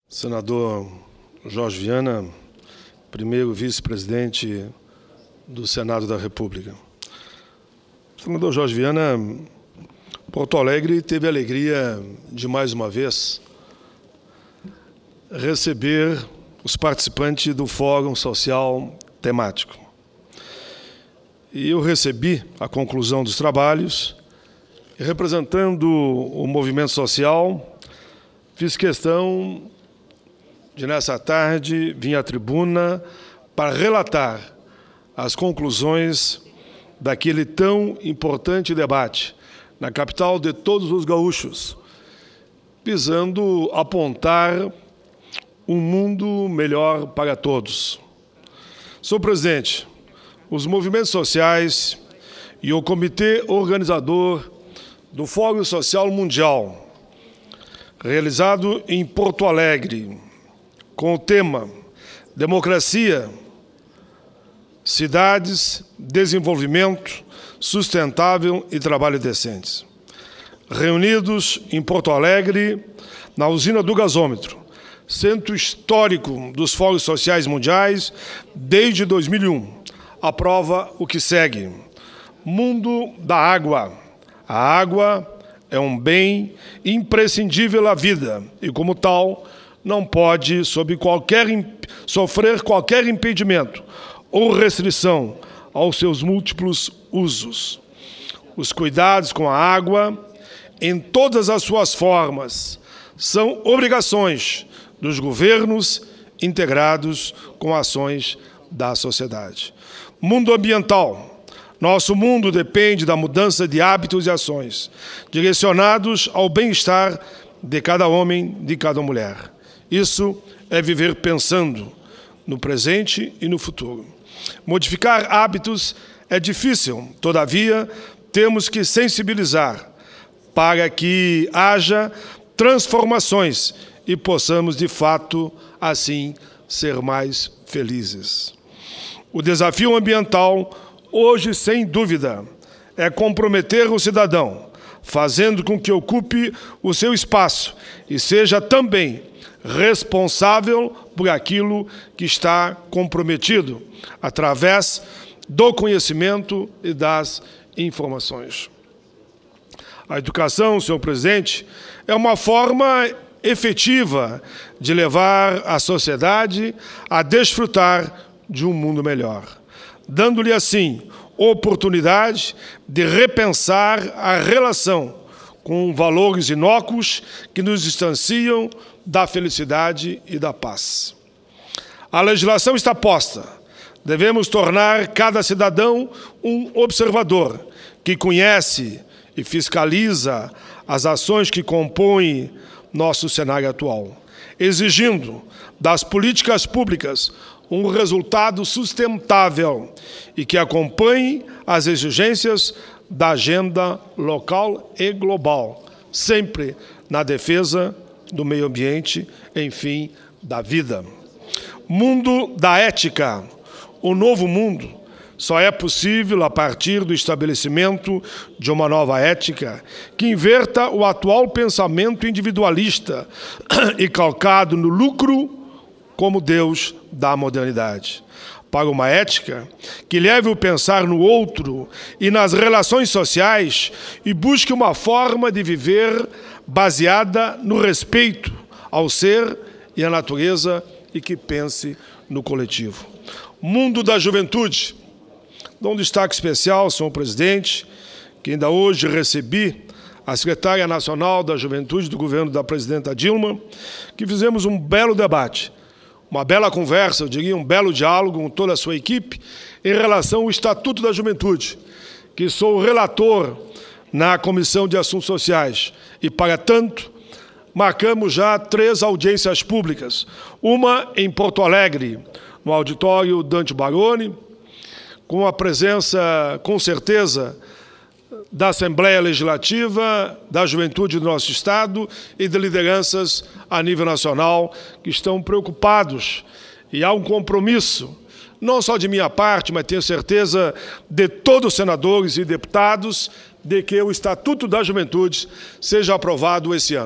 Senador Jorge Viana, primeiro vice-presidente do Senado da República. Senador Jorge Viana, Porto Alegre teve a alegria de, mais uma vez, receber os participantes do Fórum Social Temático. E eu recebi a conclusão dos trabalhos e, representando o movimento social, fiz questão de, nessa tarde, vir à tribuna para relatar as conclusões daquele tão importante debate na capital de todos os gaúchos, visando apontar um mundo melhor para todos. Senhor presidente, os movimentos sociais e o comitê organizador do Fórum Social Mundial, realizado em Porto Alegre, com o tema Democracia, Cidades, Desenvolvimento Sustentável e Trabalho Decentes. Reunidos em Porto Alegre, na usina do gasômetro, centro histórico dos Fóruns Sociais Mundiais desde 2001, aprova o que segue. Mundo da água. A água é um bem imprescindível à vida e, como tal, não pode sofrer qualquer impedimento ou restrição aos seus múltiplos usos. Os cuidados com a água, em todas as suas formas, são obrigações dos governos integrados com ações da sociedade. Mundo ambiental. Nosso mundo depende da mudança de hábitos e ações, direcionados ao bem-estar de cada homem, de cada mulher. Isso é viver pensando no presente e no futuro. Modificar hábitos é difícil, todavia, temos que sensibilizar para que haja transformações e possamos, de fato, assim, ser mais felizes. O desafio ambiental, hoje, sem dúvida, é comprometer o cidadão, fazendo com que ocupe o seu espaço e seja também responsável por aquilo que está comprometido, através do conhecimento e das informações. A educação, senhor presidente, é uma forma efetiva de levar a sociedade a desfrutar de um mundo melhor, dando-lhe, assim, oportunidade de repensar a relação com valores inócuos que nos distanciam da felicidade e da paz. A legislação está posta. Devemos tornar cada cidadão um observador que conhece e fiscaliza as ações que compõem nosso cenário atual, exigindo das políticas públicas um resultado sustentável e que acompanhe as exigências da agenda local e global, sempre na defesa do meio ambiente, enfim, da vida. Mundo da ética. O novo mundo só é possível a partir do estabelecimento de uma nova ética que inverta o atual pensamento individualista e calcado no lucro como Deus da modernidade. Para uma ética que leve o pensar no outro e nas relações sociais e busque uma forma de viver baseada no respeito ao ser e à natureza e que pense no coletivo. Mundo da juventude. Dou um destaque especial, senhor presidente, que ainda hoje recebi a secretária nacional da Juventude do governo da presidenta Dilma, que fizemos um belo debate, uma bela conversa, eu diria, um belo diálogo com toda a sua equipe em relação ao Estatuto da Juventude, que sou o relator na Comissão de Assuntos Sociais. E, para tanto, marcamos já 3 audiências públicas, uma em Porto Alegre, no auditório Dante Baroni, com a presença, com certeza, da Assembleia Legislativa, da juventude do nosso Estado e de lideranças a nível nacional que estão preocupados. E há um compromisso, não só de minha parte, mas tenho certeza de todos os senadores e deputados, de que o Estatuto da Juventude seja aprovado esse ano.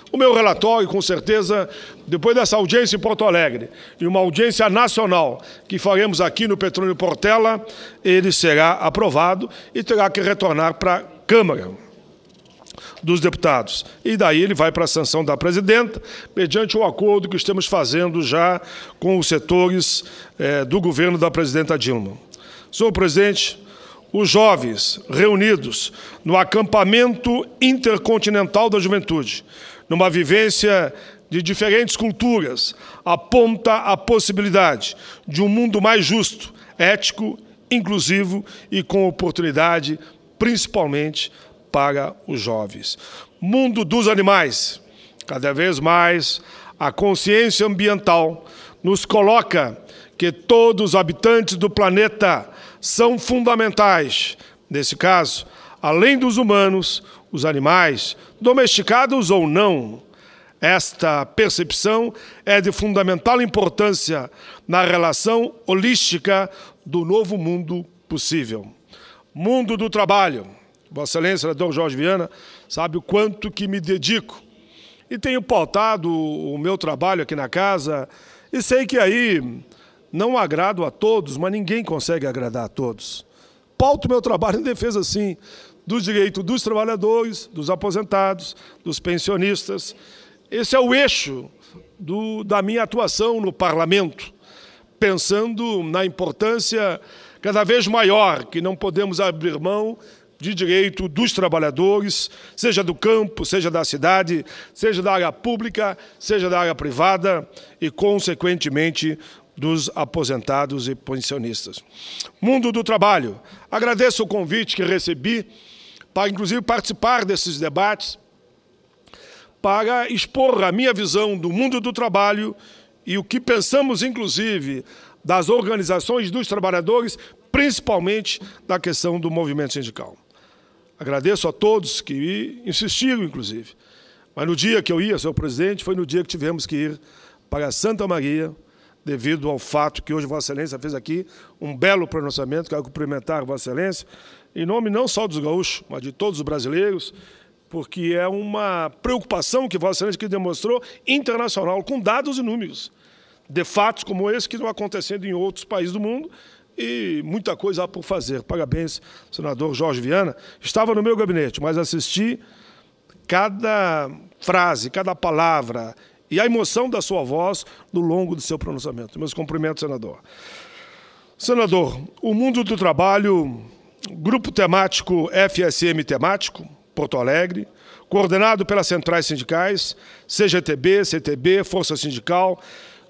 O meu relatório, com certeza, depois dessa audiência em Porto Alegre e uma audiência nacional que faremos aqui no Petrônio Portela, ele será aprovado e terá que retornar para a Câmara dos Deputados. E daí ele vai para a sanção da presidenta, mediante o acordo que estamos fazendo já com os setores do governo da presidenta Dilma. Senhor presidente, os jovens reunidos no acampamento intercontinental da juventude, numa vivência de diferentes culturas, aponta a possibilidade de um mundo mais justo, ético, inclusivo e com oportunidade, principalmente para os jovens. Mundo dos animais. Cada vez mais a consciência ambiental nos coloca que todos os habitantes do planeta são fundamentais. Nesse caso, além dos humanos, os animais, domesticados ou não. Esta percepção é de fundamental importância na relação holística do novo mundo possível. Mundo do trabalho. Vossa Excelência, senador Jorge Viana, sabe o quanto que me dedico. E tenho pautado o meu trabalho aqui na casa, e sei que aí não agrado a todos, mas ninguém consegue agradar a todos. Pauto meu trabalho em defesa, sim, dos direitos dos trabalhadores, dos aposentados, dos pensionistas. Esse é o eixo da minha atuação no parlamento, pensando na importância cada vez maior que não podemos abrir mão de direito dos trabalhadores, seja do campo, seja da cidade, seja da área pública, seja da área privada e, consequentemente, dos aposentados e pensionistas. Mundo do trabalho. Agradeço o convite que recebi para, inclusive, participar desses debates, para expor a minha visão do mundo do trabalho e o que pensamos, inclusive, das organizações dos trabalhadores, principalmente da questão do movimento sindical. Agradeço a todos que insistiram, inclusive. Mas no dia que eu ia, senhor presidente, foi no dia que tivemos que ir para Santa Maria, devido ao fato que hoje Vossa Excelência fez aqui um belo pronunciamento, quero cumprimentar Vossa Excelência, em nome não só dos gaúchos, mas de todos os brasileiros, porque é uma preocupação que Vossa Excelência que demonstrou internacional, com dados e números, de fatos como esse que estão acontecendo em outros países do mundo, e muita coisa há por fazer. Parabéns, senador Jorge Viana. Estava no meu gabinete, mas assisti cada frase, cada palavra e a emoção da sua voz no longo do seu pronunciamento. Meus cumprimentos, senador. Senador, o mundo do trabalho, grupo temático FSM temático, Porto Alegre, coordenado pelas centrais sindicais, CGTB, CTB, Força Sindical,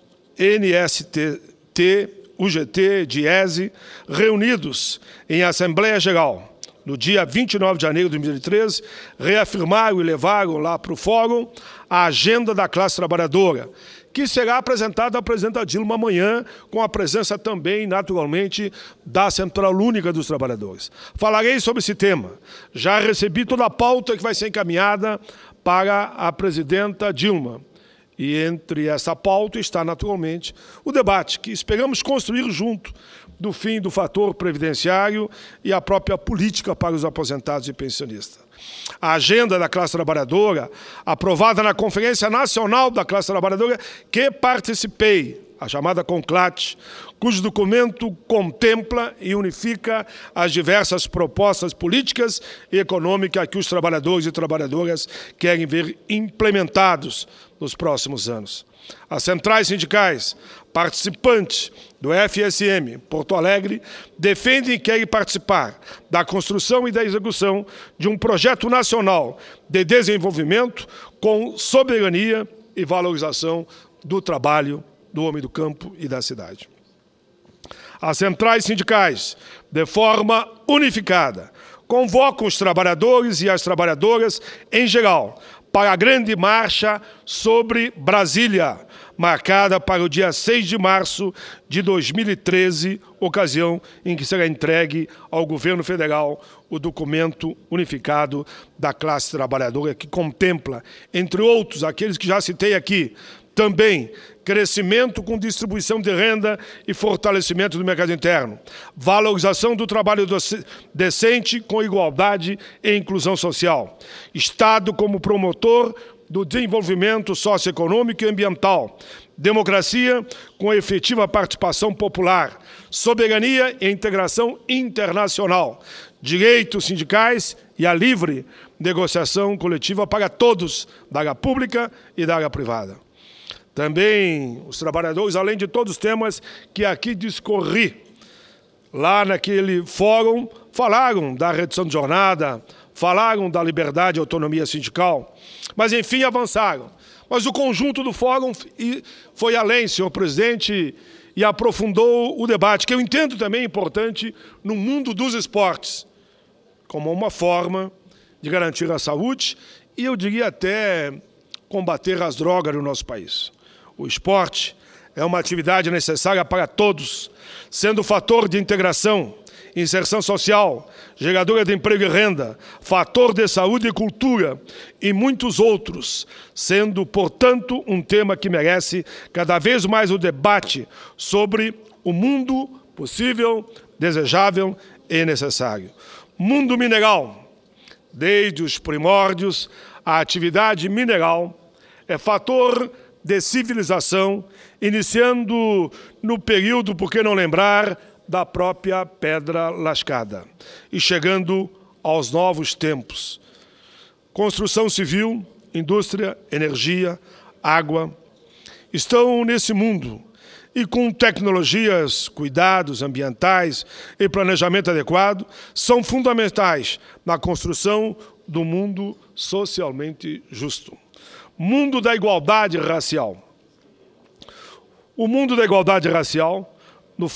NST, UGT, DIESE, reunidos em Assembleia Geral, no dia 29 de janeiro de 2013, reafirmaram e levaram lá para o fórum a agenda da classe trabalhadora, que será apresentada à presidenta Dilma amanhã, com a presença também, naturalmente, da Central Única dos Trabalhadores. Falarei sobre esse tema. Já recebi toda a pauta que vai ser encaminhada para a presidenta Dilma. E entre essa pauta está, naturalmente, o debate que esperamos construir junto do fim do fator previdenciário e a própria política para os aposentados e pensionistas. A agenda da classe trabalhadora, aprovada na Conferência Nacional da Classe Trabalhadora, que participei, a chamada CONCLAT, cujo documento contempla e unifica as diversas propostas políticas e econômicas que os trabalhadores e trabalhadoras querem ver implementados nos próximos anos. As centrais sindicais participantes do FSM Porto Alegre defendem e querem participar da construção e da execução de um projeto nacional de desenvolvimento com soberania e valorização do trabalho do homem do campo e da cidade. As centrais sindicais, de forma unificada, convocam os trabalhadores e as trabalhadoras em geral para a grande marcha sobre Brasília, marcada para o dia 6 de março de 2013, ocasião em que será entregue ao governo federal o documento unificado da classe trabalhadora, que contempla, entre outros, aqueles que já citei aqui, também crescimento com distribuição de renda e fortalecimento do mercado interno, valorização do trabalho decente com igualdade e inclusão social, Estado como promotor do desenvolvimento socioeconômico e ambiental, democracia com efetiva participação popular, soberania e integração internacional, direitos sindicais e a livre negociação coletiva para todos, da área pública e da área privada. Também os trabalhadores, além de todos os temas que aqui discorri, lá naquele fórum, falaram da redução de jornada, falaram da liberdade e autonomia sindical, mas, enfim, avançaram. Mas o conjunto do fórum foi além, senhor presidente, e aprofundou o debate, que eu entendo também importante no mundo dos esportes, como uma forma de garantir a saúde e, eu diria até, combater as drogas no nosso país. O esporte é uma atividade necessária para todos, sendo fator de integração, inserção social, geradora de emprego e renda, fator de saúde e cultura e muitos outros, sendo, portanto, um tema que merece cada vez mais o debate sobre o mundo possível, desejável e necessário. Mundo mineral. Desde os primórdios, a atividade mineral é fator de civilização, iniciando no período, por que não lembrar, da própria pedra lascada e chegando aos novos tempos. Construção civil, indústria, energia, água, estão nesse mundo e com tecnologias, cuidados ambientais e planejamento adequado, são fundamentais na construção do mundo socialmente justo. Mundo da igualdade racial. O mundo da igualdade racial, no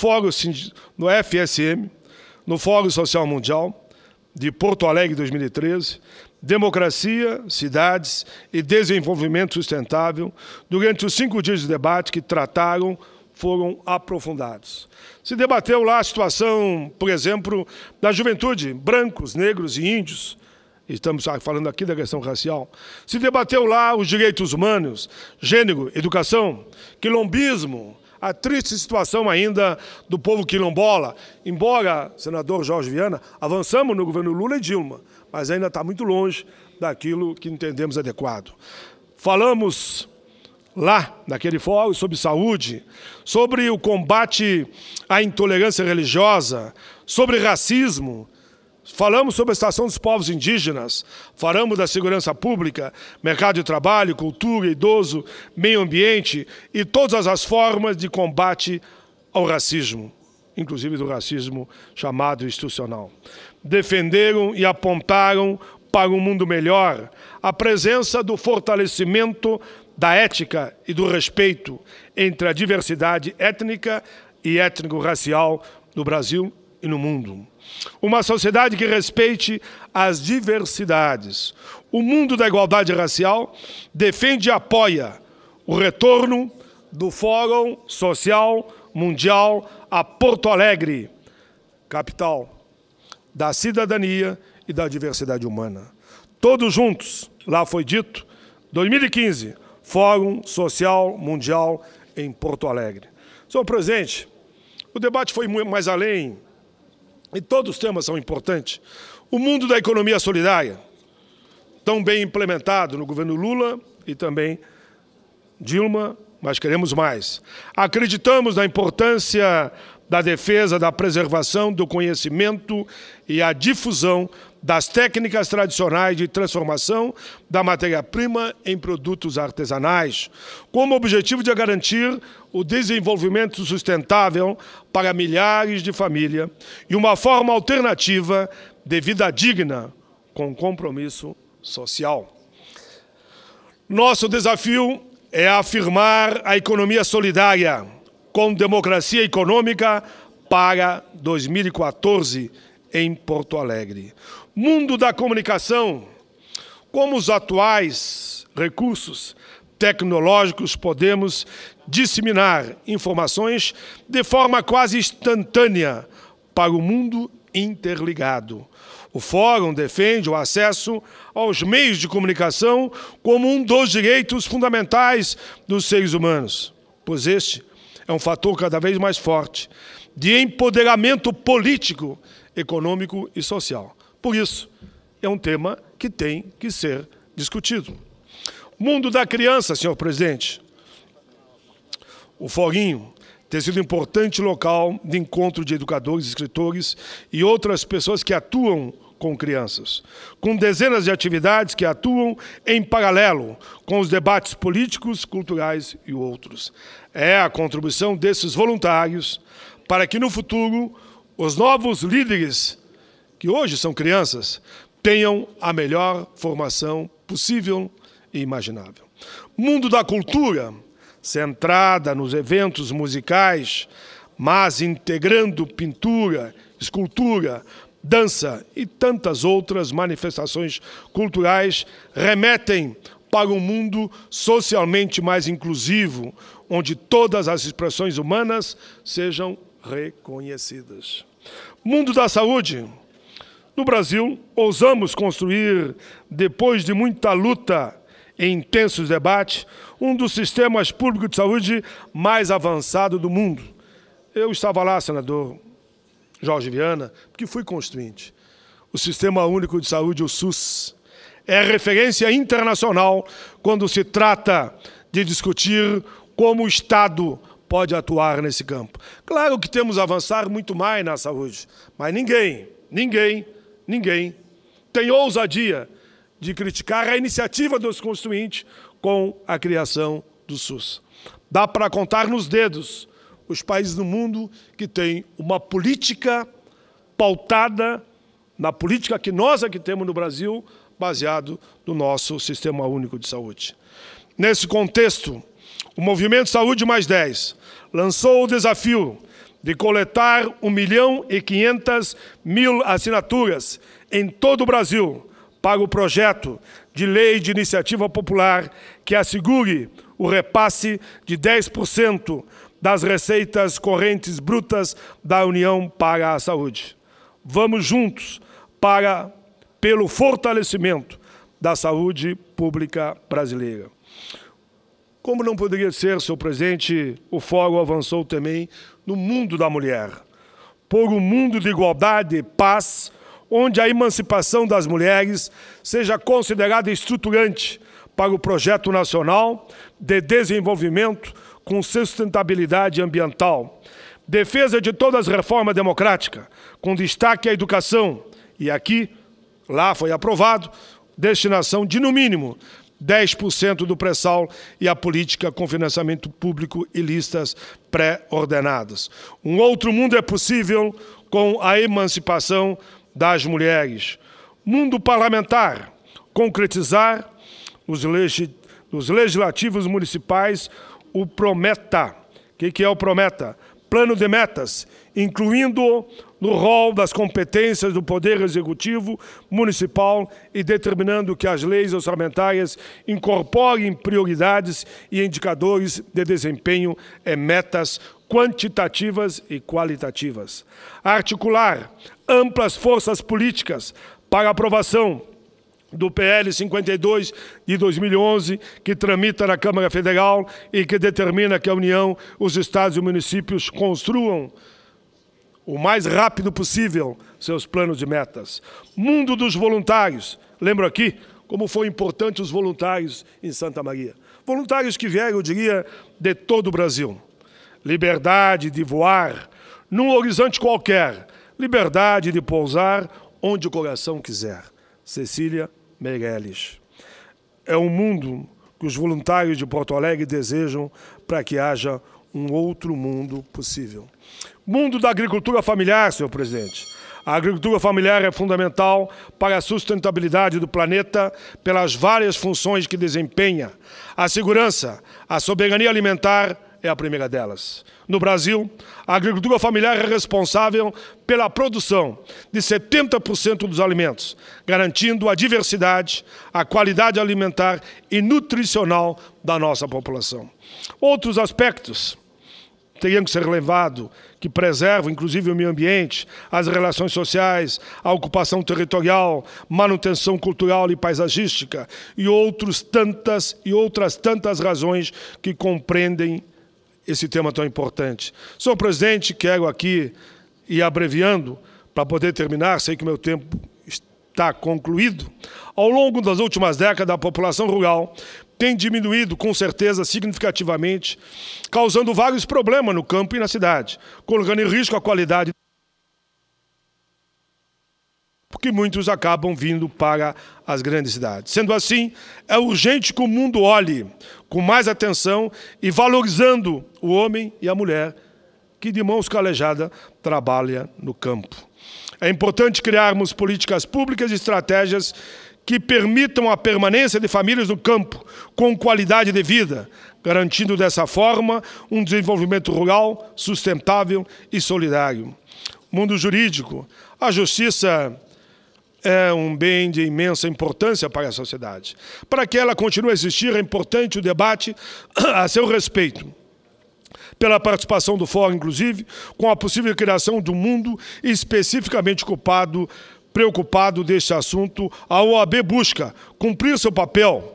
FSM, no Fórum Social Mundial de Porto Alegre 2013, Democracia, Cidades e Desenvolvimento Sustentável, durante os 5 dias de debate que trataram, foram aprofundados. Se debateu lá a situação, por exemplo, da juventude, brancos, negros e índios. Estamos falando aqui da questão racial. Se debateu lá os direitos humanos, gênero, educação, quilombismo, a triste situação ainda do povo quilombola. Embora, senador Jorge Viana, avançamos no governo Lula e Dilma, mas ainda está muito longe daquilo que entendemos adequado. Falamos lá, naquele fórum, sobre saúde, sobre o combate à intolerância religiosa, sobre racismo. Falamos sobre a situação dos povos indígenas, falamos da segurança pública, mercado de trabalho, cultura, idoso, meio ambiente e todas as formas de combate ao racismo, inclusive do racismo chamado institucional. Defenderam e apontaram para um mundo melhor a presença do fortalecimento da ética e do respeito entre a diversidade étnica e étnico-racial no Brasil e no mundo. Uma sociedade que respeite as diversidades. O mundo da igualdade racial defende e apoia o retorno do Fórum Social Mundial a Porto Alegre, capital da cidadania e da diversidade humana. Todos juntos, lá foi dito, 2015, Fórum Social Mundial em Porto Alegre. Senhor presidente, o debate foi muito mais além, e todos os temas são importantes. O mundo da economia solidária, tão bem implementado no governo Lula e também Dilma, mas queremos mais. Acreditamos na importância da defesa, da preservação do conhecimento e a difusão das técnicas tradicionais de transformação da matéria-prima em produtos artesanais, como objetivo de garantir o desenvolvimento sustentável para milhares de famílias e uma forma alternativa de vida digna com compromisso social. Nosso desafio é afirmar a economia solidária com democracia econômica para 2014 em Porto Alegre. Mundo da comunicação, como os atuais recursos tecnológicos podemos disseminar informações de forma quase instantânea para o mundo interligado. O Fórum defende o acesso aos meios de comunicação como um dos direitos fundamentais dos seres humanos, pois este é um fator cada vez mais forte de empoderamento político, econômico e social. Por isso, é um tema que tem que ser discutido. Mundo da criança, senhor presidente. O Foguinho tem sido um importante local de encontro de educadores, escritores e outras pessoas que atuam com crianças, com dezenas de atividades que atuam em paralelo com os debates políticos, culturais e outros. É a contribuição desses voluntários para que, no futuro, os novos líderes, que hoje são crianças, tenham a melhor formação possível e imaginável. Mundo da cultura, centrada nos eventos musicais, mas integrando pintura, escultura, dança e tantas outras manifestações culturais, remetem para um mundo socialmente mais inclusivo, onde todas as expressões humanas sejam reconhecidas. Mundo da saúde. No Brasil, ousamos construir, depois de muita luta e intensos debates, um dos sistemas públicos de saúde mais avançado do mundo. Eu estava lá, senador Jorge Viana, porque fui constituinte. O Sistema Único de Saúde, o SUS, é referência internacional quando se trata de discutir como o Estado pode atuar nesse campo. Claro que temos a avançar muito mais na saúde, mas ninguém tem ousadia de criticar a iniciativa dos constituintes com a criação do SUS. Dá para contar nos dedos os países do mundo que têm uma política pautada na política que nós aqui temos no Brasil, baseado no nosso Sistema Único de Saúde. Nesse contexto, o Movimento Saúde Mais 10 lançou o desafio de coletar 1.500.000 assinaturas em todo o Brasil para o projeto de lei de iniciativa popular que assegure o repasse de 10% das receitas correntes brutas da União para a saúde. Vamos juntos pelo fortalecimento da saúde pública brasileira. Como não poderia ser, senhor presidente, o Fórum avançou também no mundo da mulher, por um mundo de igualdade e paz, onde a emancipação das mulheres seja considerada estruturante para o Projeto Nacional de Desenvolvimento com Sustentabilidade Ambiental. Defesa de todas as reformas democráticas, com destaque à educação. E lá foi aprovado, destinação de, no mínimo, 10% do pré-sal e a política com financiamento público e listas pré-ordenadas. Um outro mundo é possível com a emancipação das mulheres. Mundo parlamentar, concretizar nos legislativos municipais o PROMETA. O que é o PROMETA? Plano de metas, incluindo no rol das competências do Poder Executivo Municipal e determinando que as leis orçamentárias incorporem prioridades e indicadores de desempenho e metas quantitativas e qualitativas. Articular amplas forças políticas para aprovação do PL 52 de 2011, que tramita na Câmara Federal e que determina que a União, os estados e municípios construam o mais rápido possível seus planos de metas. Mundo dos voluntários. Lembro aqui como foi importante os voluntários em Santa Maria. Voluntários que vieram, eu diria, de todo o Brasil. Liberdade de voar num horizonte qualquer. Liberdade de pousar onde o coração quiser. Cecília Meirelles. É um mundo que os voluntários de Porto Alegre desejam para que haja um outro mundo possível. Mundo da agricultura familiar, senhor presidente. A agricultura familiar é fundamental para a sustentabilidade do planeta pelas várias funções que desempenha. A segurança, a soberania alimentar é a primeira delas. No Brasil, a agricultura familiar é responsável pela produção de 70% dos alimentos, garantindo a diversidade, a qualidade alimentar e nutricional da nossa população. Outros aspectos teriam que ser levados, que preservam, inclusive, o meio ambiente, as relações sociais, a ocupação territorial, manutenção cultural e paisagística e outras tantas razões que compreendem esse tema tão importante. Senhor presidente, quero aqui ir abreviando, para poder terminar, sei que meu tempo está concluído. Ao longo das últimas décadas, a população rural tem diminuído, com certeza, significativamente, causando vários problemas no campo e na cidade, colocando em risco a qualidade, porque muitos acabam vindo para as grandes cidades. Sendo assim, é urgente que o mundo olhe com mais atenção e valorizando o homem e a mulher que, de mãos calejadas, trabalha no campo. É importante criarmos políticas públicas e estratégias que permitam a permanência de famílias no campo com qualidade de vida, garantindo dessa forma um desenvolvimento rural, sustentável e solidário. Mundo jurídico, a justiça é um bem de imensa importância para a sociedade. Para que ela continue a existir, é importante o debate a seu respeito, pela participação do Fórum, inclusive, com a possível criação de um mundo especificamente preocupado deste assunto. A OAB busca cumprir seu papel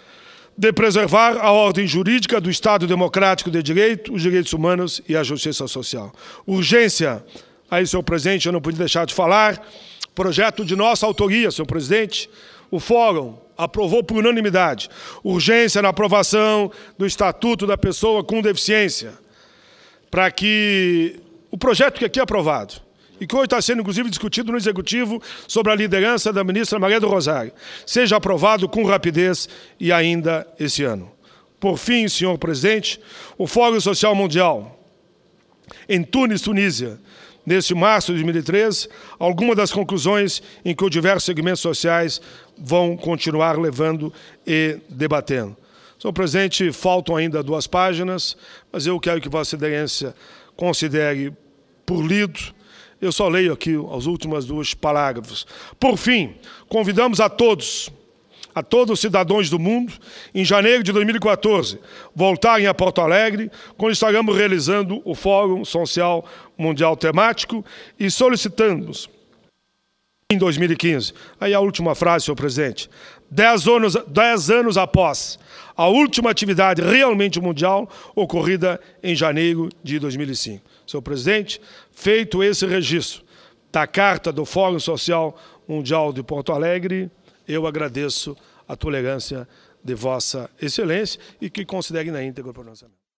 de preservar a ordem jurídica do Estado democrático de direito, os direitos humanos e a justiça social. Urgência, aí, senhor presidente, eu não podia deixar de falar, projeto de nossa autoria, senhor presidente, o Fórum aprovou por unanimidade urgência na aprovação do Estatuto da Pessoa com Deficiência, para que o projeto que aqui é aprovado, e que hoje está sendo, inclusive, discutido no Executivo sobre a liderança da ministra Maria do Rosário, seja aprovado com rapidez e ainda esse ano. Por fim, senhor presidente, o Fórum Social Mundial, em Tunis, Tunísia, neste março de 2013, algumas das conclusões em que os diversos segmentos sociais vão continuar levando e debatendo. Senhor presidente, faltam ainda 2 páginas, mas eu quero que Vossa Excelência considere por lido. Eu só leio aqui as últimas 2 parágrafos. Por fim, convidamos a todos os cidadãos do mundo, em janeiro de 2014, voltarem a Porto Alegre, quando estaremos realizando o Fórum Social Mundial Temático e solicitamos, em 2015, aí a última frase, senhor presidente, 10 anos após a última atividade realmente mundial ocorrida em janeiro de 2005. Senhor presidente, feito esse registro da Carta do Fórum Social Mundial de Porto Alegre, eu agradeço a tolerância de Vossa Excelência e que considere na íntegra o pronunciamento.